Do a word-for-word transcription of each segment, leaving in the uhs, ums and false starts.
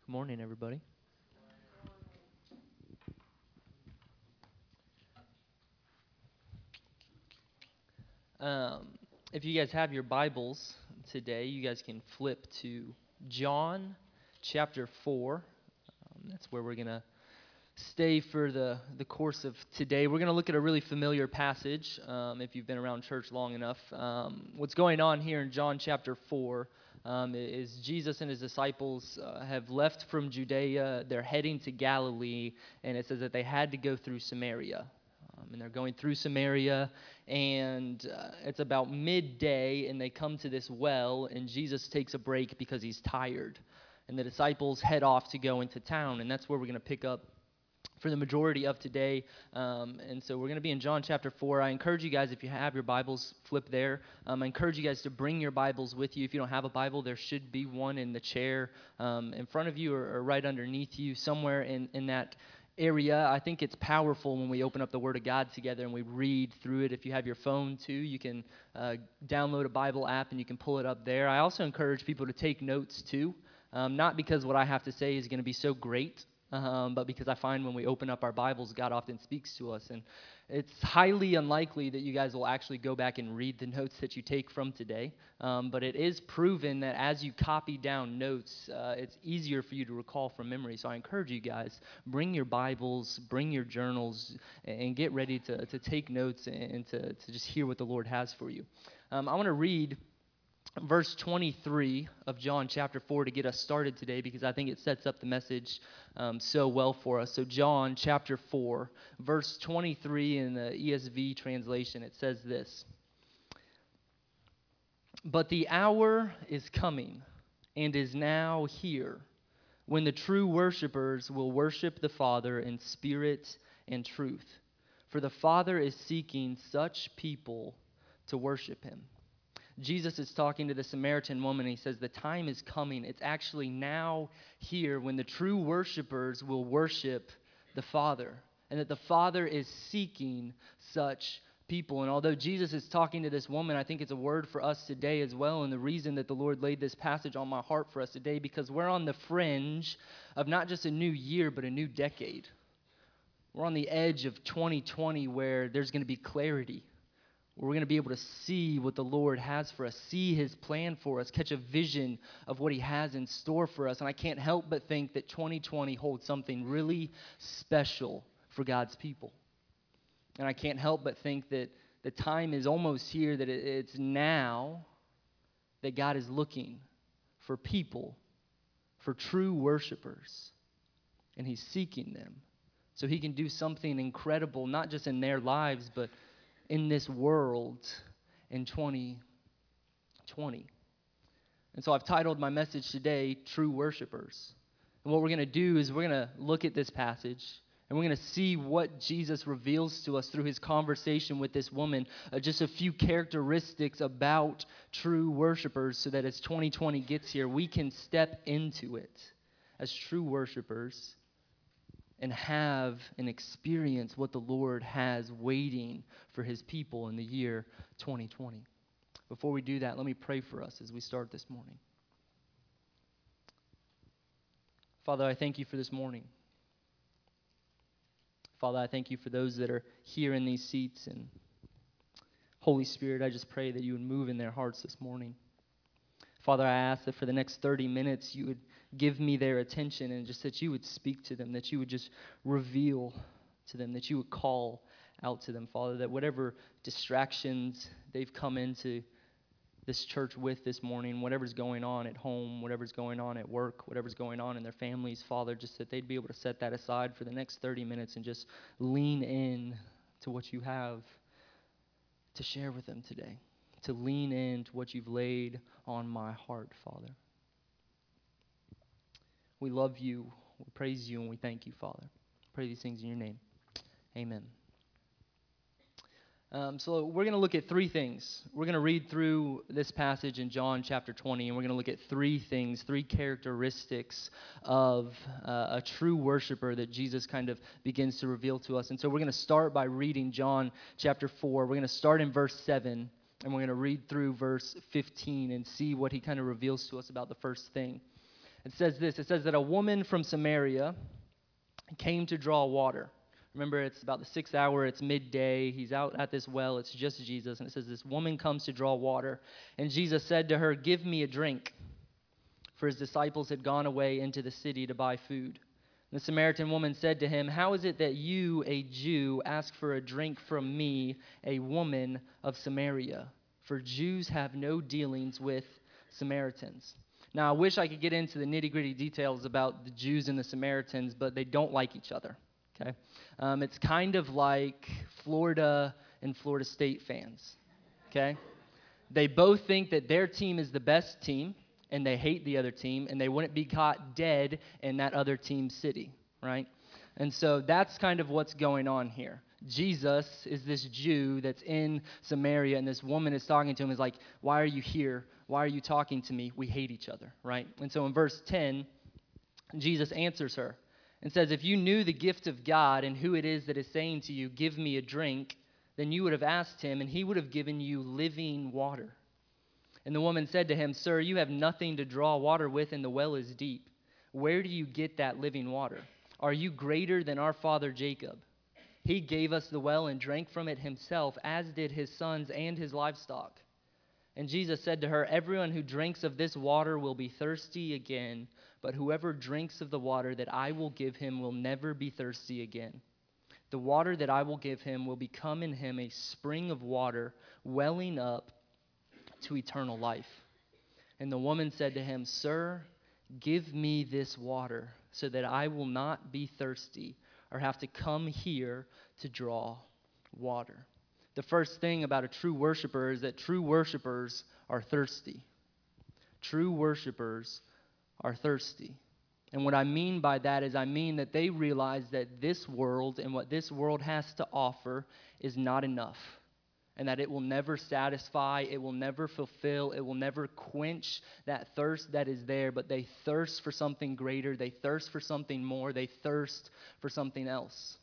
Good morning, everybody. Um, if you guys have your Bibles today, you guys can flip to John chapter four. Um, that's where we're going to stay for the, the course of today. We're going to look at a really familiar passage um, if you've been around church long enough. Um, what's going on here in John chapter four um, is Jesus and his disciples uh, have left from Judea. They're heading to Galilee, and it says that they had to go through Samaria. Um, and they're going through Samaria, and uh, it's about midday, and they come to this well, and Jesus takes a break because he's tired. And the disciples head off to go into town, and that's where we're going to pick up for the majority of today. Um, and so we're going to be in John chapter four. I encourage you guys, if you have your Bibles, flip there. Um, I encourage you guys to bring your Bibles with you. If you don't have a Bible, there should be one in the chair um, in front of you or, or right underneath you, somewhere in, in that area. I think it's powerful when we open up the Word of God together and we read through it. If you have your phone too, you can uh, download a Bible app and you can pull it up there. I also encourage people to take notes too, um, not because what I have to say is going to be so great, um, but because I find when we open up our Bibles, God often speaks to us. And it's highly unlikely that you guys will actually go back and read the notes that you take from today. Um, but it is proven that as you copy down notes, uh, it's easier for you to recall from memory. So I encourage you guys, bring your Bibles, bring your journals, and get ready to, to take notes and to, to just hear what the Lord has for you. Um, I want to read verse twenty-three of John chapter four to get us started today, because I think it sets up the message um, so well for us. So John chapter four, verse twenty-three in the E S V translation, it says this: "But the hour is coming and is now here when the true worshipers will worship the Father in spirit and truth. For the Father is seeking such people to worship him." Jesus is talking to the Samaritan woman, and he says, the time is coming. It's actually now here when the true worshipers will worship the Father, and that the Father is seeking such people. And although Jesus is talking to this woman, I think it's a word for us today as well. And the reason that the Lord laid this passage on my heart for us today, because we're on the fringe of not just a new year, but a new decade. We're on the edge of twenty twenty, where there's going to be clarity. We're going to be able to see what the Lord has for us, see his plan for us, catch a vision of what he has in store for us. And I can't help but think that twenty twenty holds something really special for God's people. And I can't help but think that the time is almost here, that it's now that God is looking for people, for true worshipers, and he's seeking them so he can do something incredible, not just in their lives, but in this world in twenty twenty. And so I've titled my message today, True Worshipers. And what we're going to do is we're going to look at this passage, and we're going to see what Jesus reveals to us through his conversation with this woman, uh, just a few characteristics about true worshipers, so that as twenty twenty gets here, we can step into it as true worshipers and have and experience what the Lord has waiting for his people in the year twenty twenty. Before we do that, let me pray for us as we start this morning. Father, I thank you for this morning. Father, I thank you for those that are here in these seats. And Holy Spirit, I just pray that you would move in their hearts this morning. Father, I ask that for the next thirty minutes, you would give me their attention, and just that you would speak to them, that you would just reveal to them, that you would call out to them, Father, that whatever distractions they've come into this church with this morning, whatever's going on at home, whatever's going on at work, whatever's going on in their families, Father, just that they'd be able to set that aside for the next thirty minutes and just lean in to what you have to share with them today, to lean into what you've laid on my heart, Father. We love you, we praise you, and we thank you, Father. Pray these things in your name. Amen. Um, so we're going to look at three things. We're going to read through this passage in John chapter twenty, and we're going to look at three things, three characteristics of uh, a true worshiper that Jesus kind of begins to reveal to us. And so we're going to start by reading John chapter four. We're going to start in verse seven, and we're going to read through verse fifteen and see what he kind of reveals to us about the first thing. It says this, it says that a woman from Samaria came to draw water. Remember, it's about the sixth hour, it's midday, he's out at this well, it's just Jesus, and it says this woman comes to draw water, and Jesus said to her, "Give me a drink," for his disciples had gone away into the city to buy food. The Samaritan woman said to him, "How is it that you, a Jew, ask for a drink from me, a woman of Samaria? For Jews have no dealings with Samaritans." Now, I wish I could get into the nitty-gritty details about the Jews and the Samaritans, but they don't like each other, okay? Um, it's kind of like Florida and Florida State fans, okay? They both think that their team is the best team, and they hate the other team, and they wouldn't be caught dead in that other team's city, right? And so that's kind of what's going on here. Jesus is this Jew that's in Samaria, and this woman is talking to him, is like, "Why are you here? Why are you talking to me? We hate each other," right? And so in verse ten, Jesus answers her and says, "If you knew the gift of God and who it is that is saying to you, 'Give me a drink,' then you would have asked him, and he would have given you living water." And the woman said to him, "Sir, you have nothing to draw water with, and the well is deep. Where do you get that living water? Are you greater than our father Jacob? He gave us the well and drank from it himself, as did his sons and his livestock." And Jesus said to her, "Everyone who drinks of this water will be thirsty again, but whoever drinks of the water that I will give him will never be thirsty again. The water that I will give him will become in him a spring of water welling up to eternal life." And the woman said to him, "Sir, give me this water so that I will not be thirsty or have to come here to draw water." The first thing about a true worshiper is that true worshipers are thirsty. True worshipers are thirsty. And what I mean by that is I mean that they realize that this world and what this world has to offer is not enough, and that it will never satisfy, it will never fulfill, it will never quench that thirst that is there, but they thirst for something greater, they thirst for something more, they thirst for something else.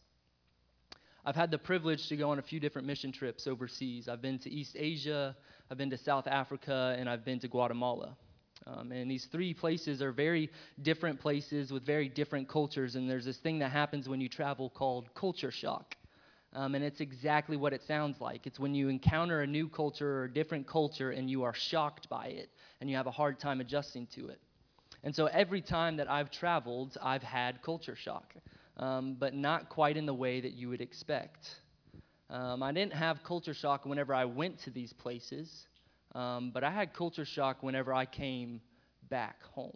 I've had the privilege to go on a few different mission trips overseas. I've been to East Asia, I've been to South Africa, and I've been to Guatemala. Um, and these three places are very different places with very different cultures, and there's this thing that happens when you travel called culture shock. Um, and it's exactly what it sounds like. It's when you encounter a new culture or a different culture and you are shocked by it and you have a hard time adjusting to it. And so every time that I've traveled, I've had culture shock, um, but not quite in the way that you would expect. Um, I didn't have culture shock whenever I went to these places, um, but I had culture shock whenever I came back home.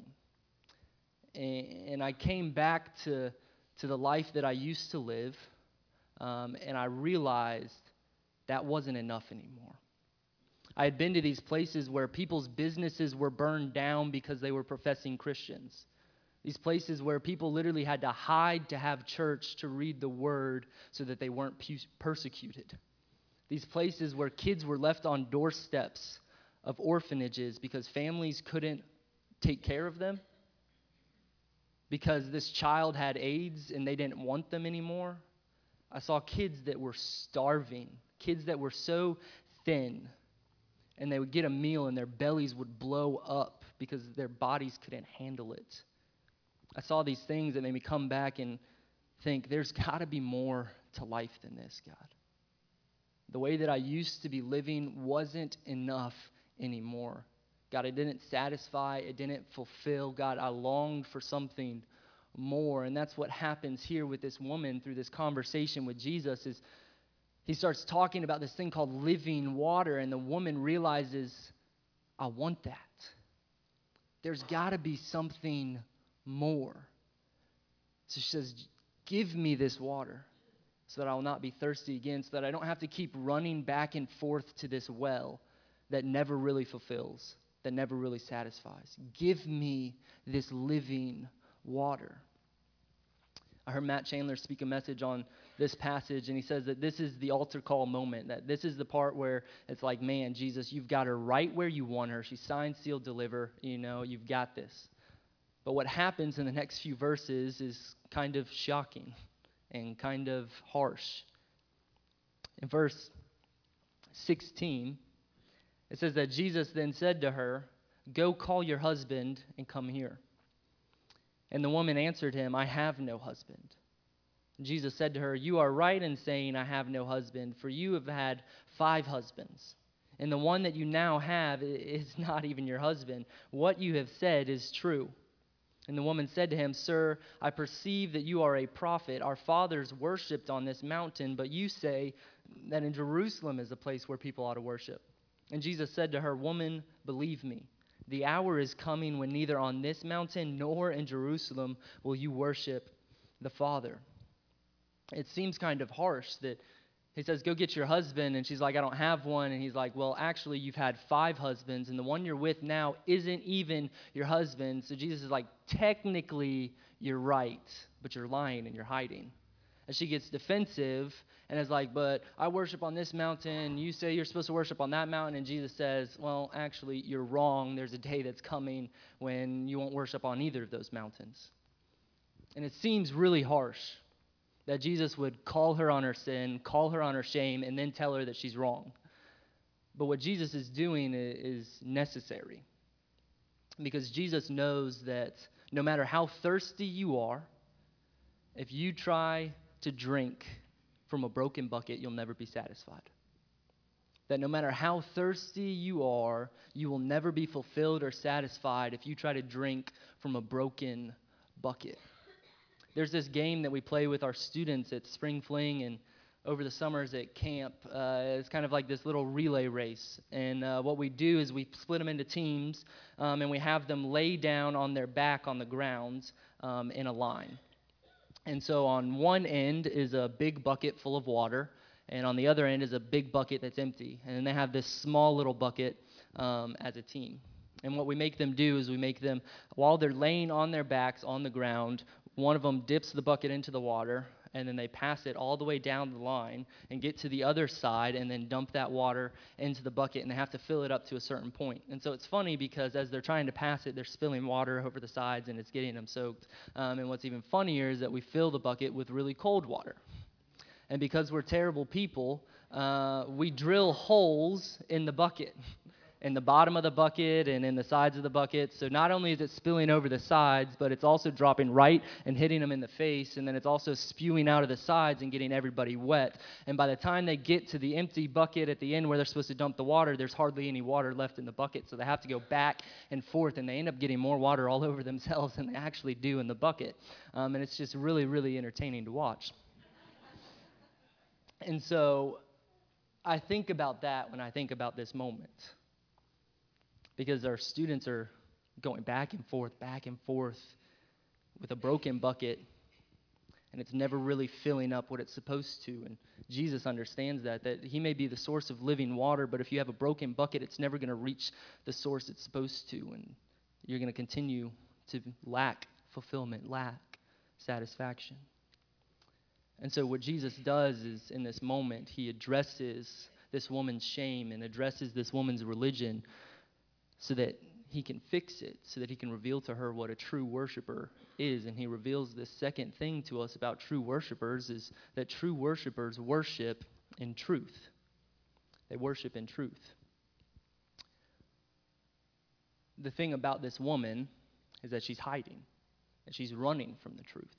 And, and I came back to, to the life that I used to live. Um, and I realized that wasn't enough anymore. I had been to these places where people's businesses were burned down because they were professing Christians. These places where people literally had to hide to have church to read the word so that they weren't pu- persecuted. These places where kids were left on doorsteps of orphanages because families couldn't take care of them, because this child had AIDS and they didn't want them anymore. I saw kids that were starving, kids that were so thin, and they would get a meal and their bellies would blow up because their bodies couldn't handle it. I saw these things that made me come back and think, there's got to be more to life than this, God. The way that I used to be living wasn't enough anymore. God, it didn't satisfy, it didn't fulfill. God, I longed for something more. And that's what happens here with this woman through this conversation with Jesus. Is he starts talking about this thing called living water, and the woman realizes, I want that. There's got to be something more. So she says, give me this water so that I will not be thirsty again, so that I don't have to keep running back and forth to this well that never really fulfills, that never really satisfies. Give me this living water. I heard Matt Chandler speak a message on this passage, and he says that this is the altar call moment, that this is the part where it's like, man, Jesus, you've got her right where you want her. She's signed, sealed, deliver, you know, you've got this. But what happens in the next few verses is kind of shocking and kind of harsh. In verse sixteen, it says that Jesus then said to her, go call your husband and come here. And the woman answered him, I have no husband. Jesus said to her, you are right in saying, I have no husband, for you have had five husbands, and the one that you now have is not even your husband. What you have said is true. And the woman said to him, Sir, I perceive that you are a prophet. Our fathers worshipped on this mountain, but you say that in Jerusalem is a place where people ought to worship. And Jesus said to her, Woman, believe me, the hour is coming when neither on this mountain nor in Jerusalem will you worship the Father. It seems kind of harsh that he says, go get your husband, and she's like, I don't have one. And he's like, well, actually, you've had five husbands, and the one you're with now isn't even your husband. So Jesus is like, technically, you're right, but you're lying and you're hiding. And she gets defensive and is like, but I worship on this mountain. You say you're supposed to worship on that mountain. And Jesus says, well, actually, you're wrong. There's a day that's coming when you won't worship on either of those mountains. And it seems really harsh that Jesus would call her on her sin, call her on her shame, and then tell her that she's wrong. But what Jesus is doing is necessary, because Jesus knows that no matter how thirsty you are, if you try to drink from a broken bucket, you'll never be satisfied. That no matter how thirsty you are, you will never be fulfilled or satisfied if you try to drink from a broken bucket. There's this game that we play with our students at Spring Fling and over the summers at camp. Uh, it's kind of like this little relay race. And uh, what we do is we split them into teams, um, and we have them lay down on their back on the ground um, in a line. And so on one end is a big bucket full of water, and on the other end is a big bucket that's empty. And then they have this small little bucket um, as a team. And what we make them do is we make them, while they're laying on their backs on the ground, one of them dips the bucket into the water, and then they pass it all the way down the line and get to the other side and then dump that water into the bucket, and they have to fill it up to a certain point. And so it's funny because as they're trying to pass it, they're spilling water over the sides, and it's getting them soaked. Um, and what's even funnier is that we fill the bucket with really cold water. And because we're terrible people, uh, we drill holes in the bucket, in the bottom of the bucket and in the sides of the bucket. So not only is it spilling over the sides, but it's also dropping right and hitting them in the face. And then it's also spewing out of the sides and getting everybody wet. And by the time they get to the empty bucket at the end where they're supposed to dump the water, there's hardly any water left in the bucket. So they have to go back and forth, and they end up getting more water all over themselves than they actually do in the bucket. Um, and it's just really, really entertaining to watch. And so I think about that when I think about this moment, because our students are going back and forth, back and forth with a broken bucket, and it's never really filling up what it's supposed to. And Jesus understands that, that he may be the source of living water, but if you have a broken bucket, it's never going to reach the source it's supposed to, and you're going to continue to lack fulfillment, lack satisfaction. And so what Jesus does is, in this moment, he addresses this woman's shame and addresses this woman's religion so that he can fix it, so that he can reveal to her what a true worshiper is. And he reveals this second thing to us about true worshipers, is that true worshipers worship in truth. They worship in truth. The thing about this woman is that she's hiding, and she's running from the truth.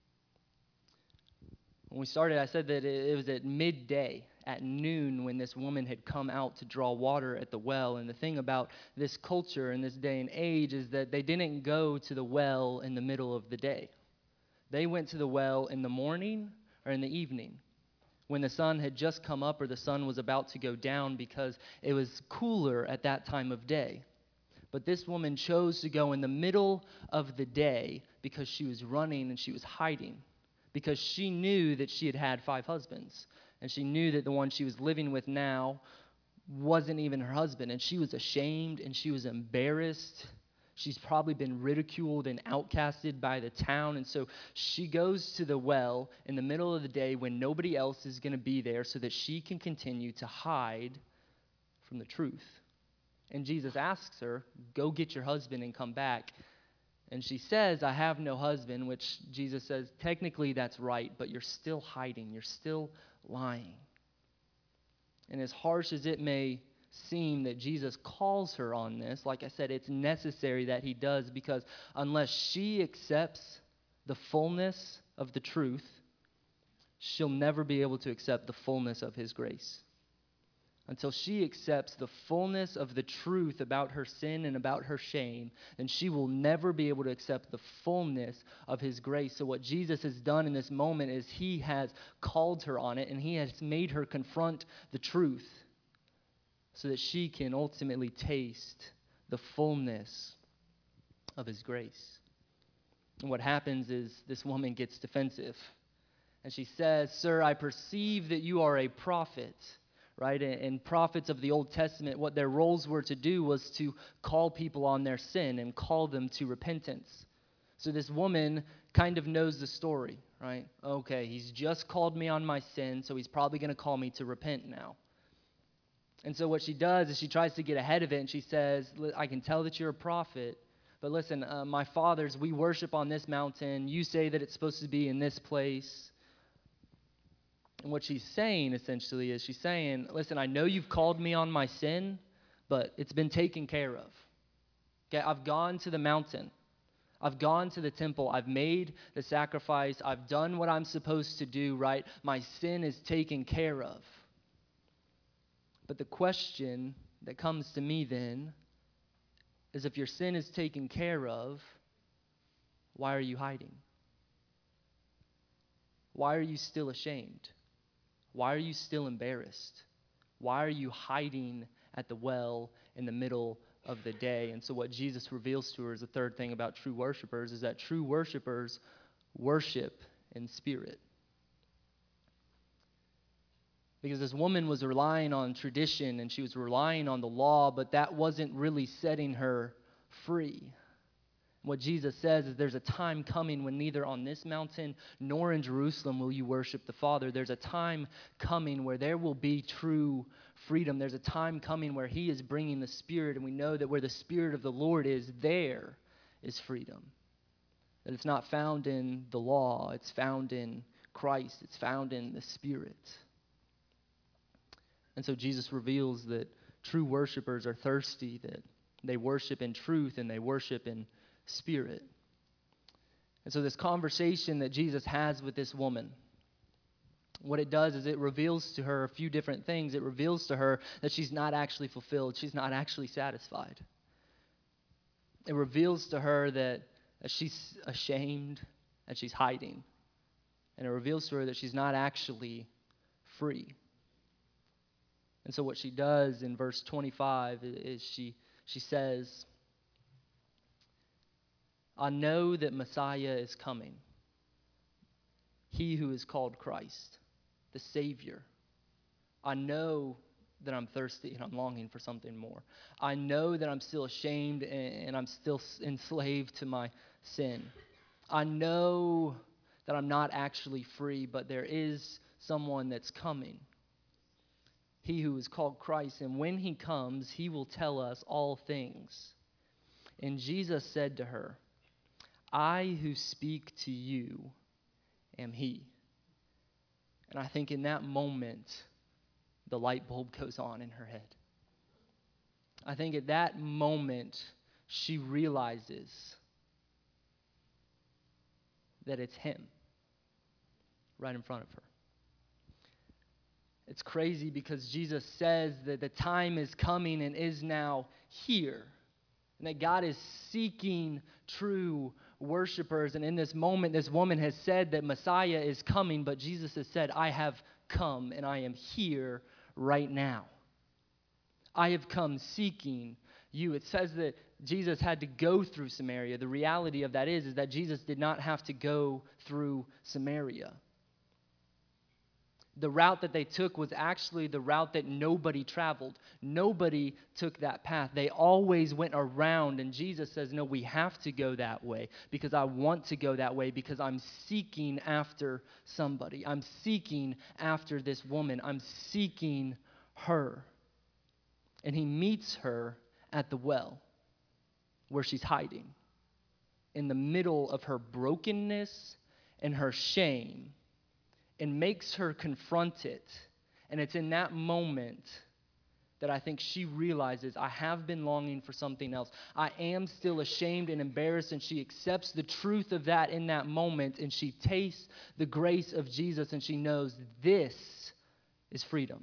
When we started, I said that it was at midday, at noon, when this woman had come out to draw water at the well. And the thing about this culture in this day and age is that they didn't go to the well in the middle of the day. They went to the well in the morning or in the evening, when the sun had just come up or the sun was about to go down, because it was cooler at that time of day. But this woman chose to go in the middle of the day because she was running and she was hiding, because she knew that she had had five husbands, and she knew that the one she was living with now wasn't even her husband, and she was ashamed and she was embarrassed. She's probably been ridiculed and outcasted by the town, and so she goes to the well in the middle of the day when nobody else is going to be there, so that she can continue to hide from the truth. And Jesus asks her, go get your husband and come back. And she says, I have no husband, which Jesus says, technically that's right, but you're still hiding. You're still lying. And as harsh as it may seem that Jesus calls her on this. Like I said, it's necessary that he does, because unless she accepts the fullness of the truth, she'll never be able to accept the fullness of his grace. Until she accepts the fullness of the truth about her sin and about her shame, then she will never be able to accept the fullness of his grace. So what Jesus has done in this moment is he has called her on it, and he has made her confront the truth so that she can ultimately taste the fullness of his grace. And what happens is this woman gets defensive. And she says, "Sir, I perceive that you are a prophet." Right? And prophets of the Old Testament, what their roles were to do was to call people on their sin and call them to repentance. So this woman kind of knows the story, right? Okay, he's just called me on my sin, so he's probably going to call me to repent now. And so what she does is she tries to get ahead of it, and she says, "I can tell that you're a prophet, but listen, uh, my fathers, we worship on this mountain. You say that it's supposed to be in this place." And what she's saying, essentially, is she's saying, listen, I know you've called me on my sin, but it's been taken care of. Okay, I've gone to the mountain. I've gone to the temple. I've made the sacrifice. I've done what I'm supposed to do, right? My sin is taken care of. But the question that comes to me then is, if your sin is taken care of, why are you hiding? Why are you still ashamed? Why are you still embarrassed? Why are you hiding at the well in the middle of the day? And so what Jesus reveals to her is the third thing about true worshipers, is that true worshipers worship in spirit. Because this woman was relying on tradition and she was relying on the law, but that wasn't really setting her free. What Jesus says is there's a time coming when neither on this mountain nor in Jerusalem will you worship the Father. There's a time coming where there will be true freedom. There's a time coming where he is bringing the Spirit, and we know that where the Spirit of the Lord is, there is freedom. That it's not found in the law, it's found in Christ, it's found in the Spirit. And so Jesus reveals that true worshipers are thirsty, that they worship in truth and they worship in spirit. And so this conversation that Jesus has with this woman, what it does is it reveals to her a few different things. It reveals to her that she's not actually fulfilled. She's not actually satisfied. It reveals to her that she's ashamed and she's hiding. And it reveals to her that she's not actually free. And so what she does in verse twenty-five is she she says, I know that Messiah is coming, he who is called Christ, the Savior. I know that I'm thirsty and I'm longing for something more. I know that I'm still ashamed and I'm still enslaved to my sin. I know that I'm not actually free, but there is someone that's coming, he who is called Christ, and when he comes, he will tell us all things. And Jesus said to her, I who speak to you am he. And I think in that moment, the light bulb goes on in her head. I think at that moment, she realizes that it's him right in front of her. It's crazy because Jesus says that the time is coming and is now here, and that God is seeking true worshipers. And in this moment, this woman has said that Messiah is coming, but Jesus has said, I have come and I am here right now. I have come seeking you. It says that Jesus had to go through Samaria. The reality of that is, is that Jesus did not have to go through Samaria. The route that they took was actually the route that nobody traveled. Nobody took that path. They always went around, and Jesus says, no, we have to go that way because I want to go that way because I'm seeking after somebody. I'm seeking after this woman. I'm seeking her. And he meets her at the well where she's hiding in the middle of her brokenness and her shame, and makes her confront it. And it's in that moment that I think she realizes I have been longing for something else. I am still ashamed and embarrassed, and she accepts the truth of that in that moment, and she tastes the grace of Jesus, and she knows this is freedom.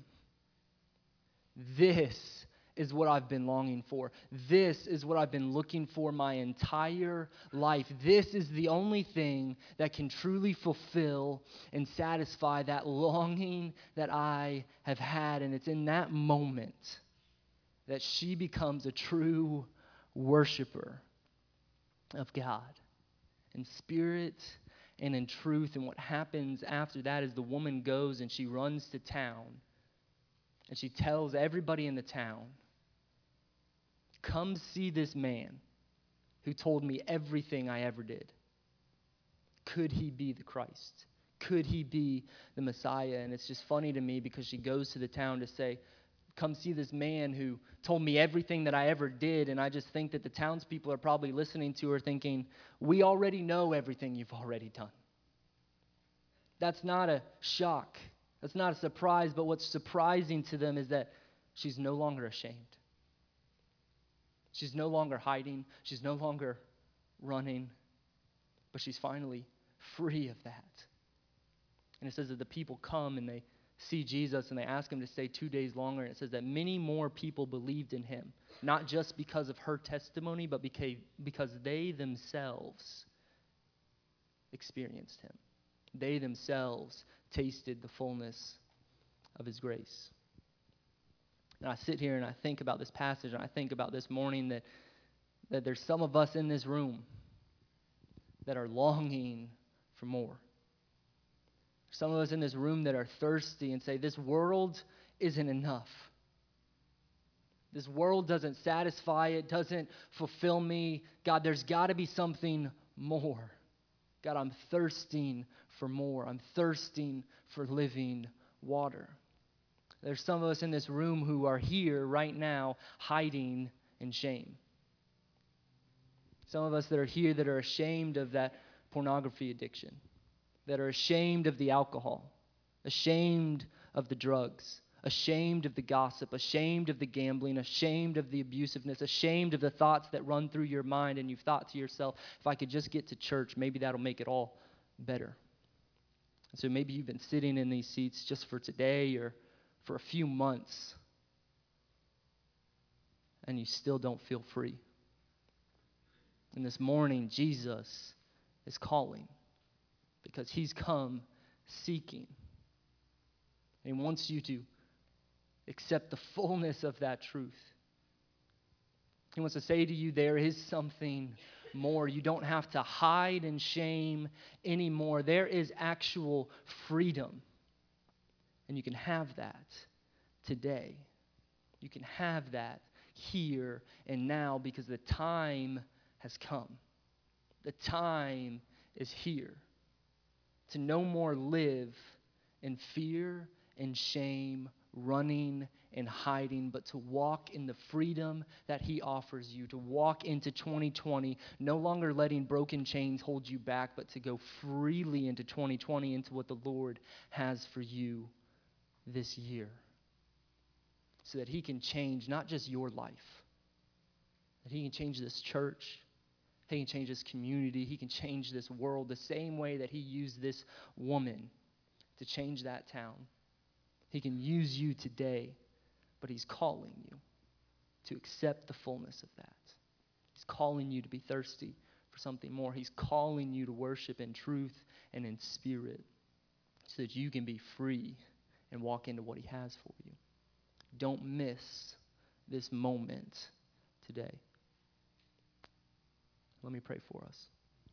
This is what I've been longing for. This is what I've been looking for my entire life. This is the only thing that can truly fulfill and satisfy that longing that I have had. And it's in that moment that she becomes a true worshiper of God in spirit and in truth. And what happens after that is the woman goes and she runs to town and she tells everybody in the town, come see this man who told me everything I ever did. Could he be the Christ? Could he be the Messiah? And it's just funny to me because she goes to the town to say, come see this man who told me everything that I ever did. And I just think that the townspeople are probably listening to her thinking, we already know everything you've already done. That's not a shock. That's not a surprise. But what's surprising to them is that she's no longer ashamed. She's no longer hiding. She's no longer running. But she's finally free of that. And it says that the people come and they see Jesus and they ask him to stay two days longer. And it says that many more people believed in him, not just because of her testimony, but because they themselves experienced him. They themselves tasted the fullness of his grace. And I sit here and I think about this passage, and I think about this morning that, that there's some of us in this room that are longing for more. Some of us in this room that are thirsty and say, this world isn't enough. This world doesn't satisfy, it doesn't fulfill me. God, there's got to be something more. God, I'm thirsting for more. I'm thirsting for living water. There's some of us in this room who are here right now hiding in shame. Some of us that are here that are ashamed of that pornography addiction, that are ashamed of the alcohol, ashamed of the drugs, ashamed of the gossip, ashamed of the gambling, ashamed of the abusiveness, ashamed of the thoughts that run through your mind, and you've thought to yourself, if I could just get to church, maybe that'll make it all better. So maybe you've been sitting in these seats just for today or for a few months, and you still don't feel free. And this morning, Jesus is calling because he's come seeking. And he wants you to accept the fullness of that truth. He wants to say to you, there is something more. You don't have to hide in shame anymore. There is actual freedom. And you can have that today. You can have that here and now because the time has come. The time is here to no more live in fear and shame, running and hiding, but to walk in the freedom that he offers you, to walk into twenty twenty, no longer letting broken chains hold you back, but to go freely into twenty twenty, into what the Lord has for you this year, so that he can change not just your life, that he can change this church, he can change this community, he can change this world the same way that he used this woman to change that town. He can use you today, but he's calling you to accept the fullness of that. He's calling you to be thirsty for something more. He's calling you to worship in truth and in spirit so that you can be free and walk into what he has for you. Don't miss this moment today. Let me pray for us.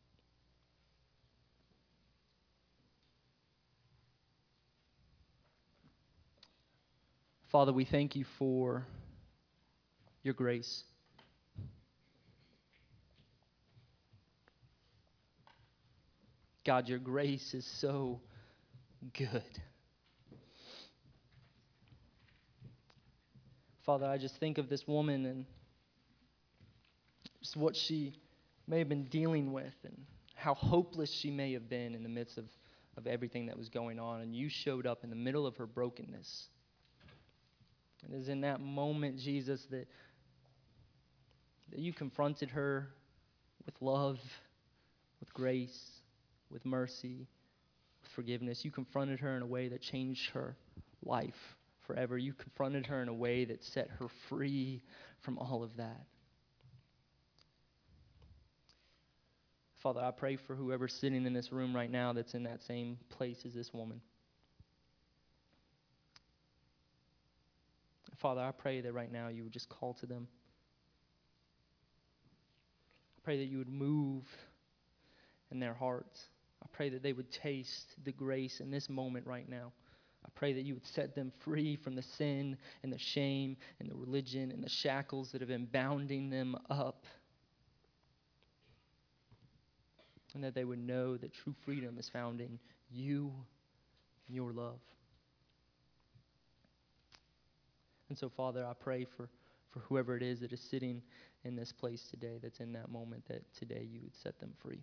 Father, we thank you for your grace. God, your grace is so good. Father, I just think of this woman and just what she may have been dealing with and how hopeless she may have been in the midst of, of everything that was going on. And you showed up in the middle of her brokenness. And it is in that moment, Jesus, that, that you confronted her with love, with grace, with mercy, with forgiveness. You confronted her in a way that changed her life forever. You confronted her in a way that set her free from all of that. Father, I pray for whoever's sitting in this room right now that's in that same place as this woman. Father, I pray that right now you would just call to them. I pray that you would move in their hearts. I pray that they would taste the grace in this moment right now. I pray that you would set them free from the sin and the shame and the religion and the shackles that have been bounding them up. And that they would know that true freedom is found in you and your love. And so, Father, I pray for, for whoever it is that is sitting in this place today, that's in that moment, that today you would set them free.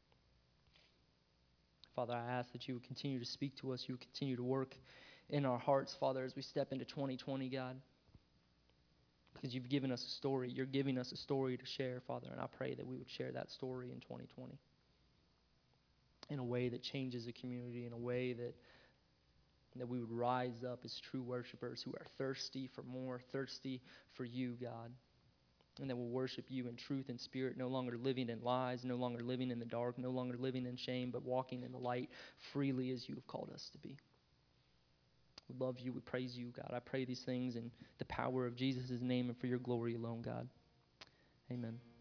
Father, I ask that you would continue to speak to us. You would continue to work in our hearts, Father, as we step into twenty twenty, God. Because you've given us a story. You're giving us a story to share, Father. And I pray that we would share that story in twenty twenty. In a way that changes the community, in a way that, that we would rise up as true worshipers who are thirsty for more, thirsty for you, God. And that will worship you in truth and spirit, no longer living in lies, no longer living in the dark, no longer living in shame, but walking in the light freely as you have called us to be. We love you. We praise you, God. I pray these things in the power of Jesus' name and for your glory alone, God. Amen.